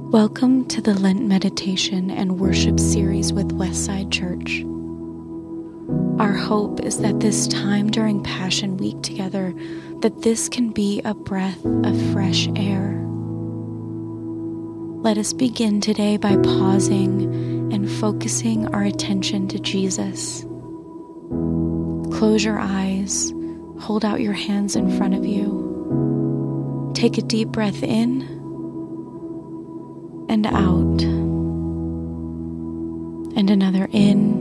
Welcome to the Lent Meditation and Worship series with Westside Church. Our hope is that this time during Passion Week together, that this can be a breath of fresh air. Let us begin today by pausing and focusing our attention to Jesus. Close your eyes, hold out your hands in front of you. Take a deep breath in and out, and another in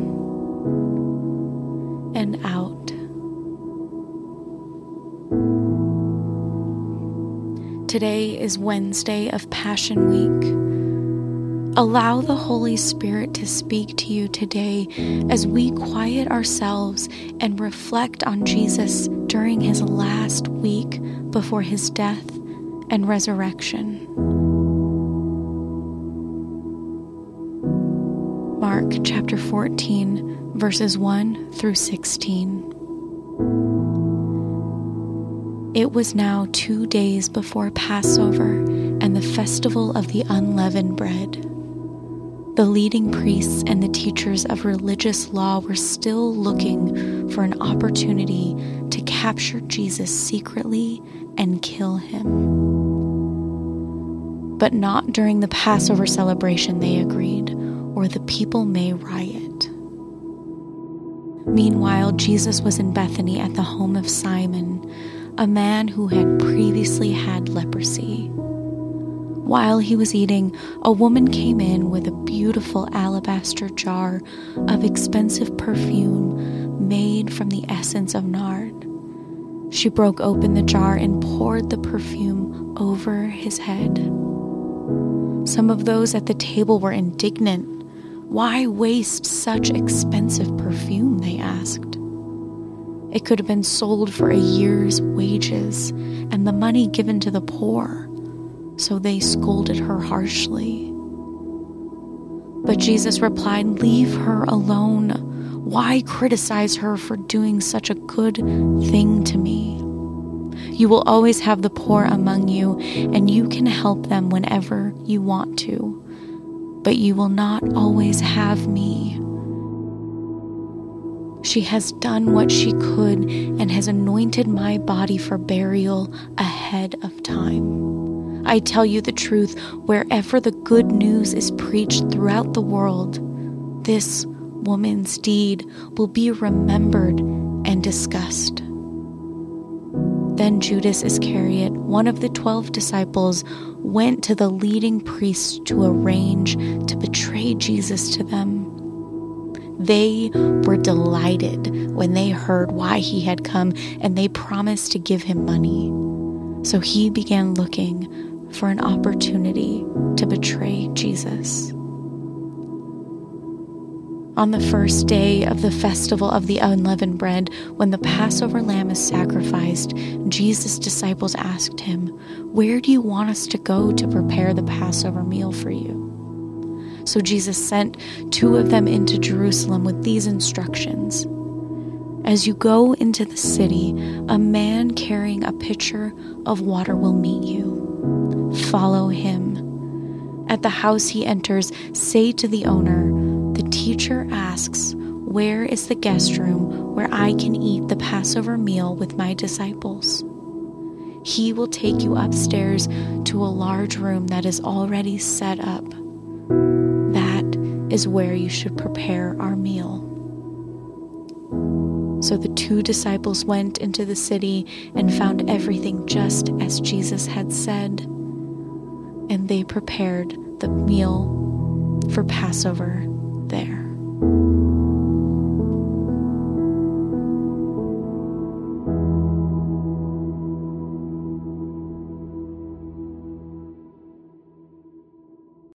and out. Today is Wednesday of Passion Week. Allow the Holy Spirit to speak to you today as we quiet ourselves and reflect on Jesus during his last week before his death and resurrection. Mark chapter 14, verses 1 through 16. It was now 2 days before Passover and the festival of the unleavened bread. The leading priests and the teachers of religious law were still looking for an opportunity to capture Jesus secretly and kill him. But not during the Passover celebration, they agreed, or the people may riot. Meanwhile, Jesus was in Bethany at the home of Simon, a man who had previously had leprosy. While he was eating, a woman came in with a beautiful alabaster jar of expensive perfume made from the essence of nard. She broke open the jar and poured the perfume over his head. Some of those at the table were indignant. Why waste such expensive perfume, they asked. It could have been sold for a year's wages and the money given to the poor, so they scolded her harshly. But Jesus replied, "Leave her alone. Why criticize her for doing such a good thing to me? You will always have the poor among you, and you can help them whenever you want to. But you will not always have me. She has done what she could and has anointed my body for burial ahead of time. I tell you the truth, wherever the good news is preached throughout the world, this woman's deed will be remembered and discussed." Then Judas Iscariot, one of the 12 disciples, went to the leading priests to arrange to betray Jesus to them. They were delighted when they heard why he had come, and they promised to give him money. So he began looking for an opportunity to betray Jesus. On the first day of the festival of the unleavened bread, when the Passover lamb is sacrificed, Jesus' disciples asked him, "Where do you want us to go to prepare the Passover meal for you?" So Jesus sent 2 of them into Jerusalem with these instructions. "As you go into the city, a man carrying a pitcher of water will meet you. Follow him. At the house he enters, say to the owner, 'The teacher asks, where is the guest room where I can eat the Passover meal with my disciples?' He will take you upstairs to a large room that is already set up. That is where you should prepare our meal." So the 2 disciples went into the city and found everything just as Jesus had said, and they prepared the meal for Passover there.